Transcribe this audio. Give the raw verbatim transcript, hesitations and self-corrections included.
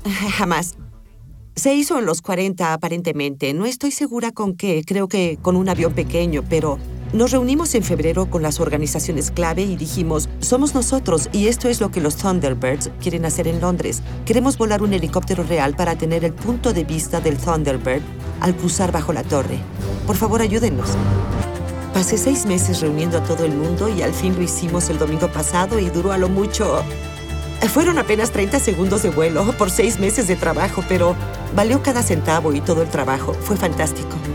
Jamás. Se hizo en los cuarenta, aparentemente. No estoy segura con qué. Creo que con un avión pequeño, pero nos reunimos en febrero con las organizaciones clave y dijimos, somos nosotros y esto es lo que los Thunderbirds quieren hacer en Londres. Queremos volar un helicóptero real para tener el punto de vista del Thunderbird al cruzar bajo la torre. Por favor, ayúdennos. Pasé seis meses reuniendo a todo el mundo y al fin lo hicimos el domingo pasado y duró a lo mucho... Fueron apenas treinta segundos de vuelo por seis meses de trabajo, pero valió cada centavo y todo el trabajo. Fue fantástico.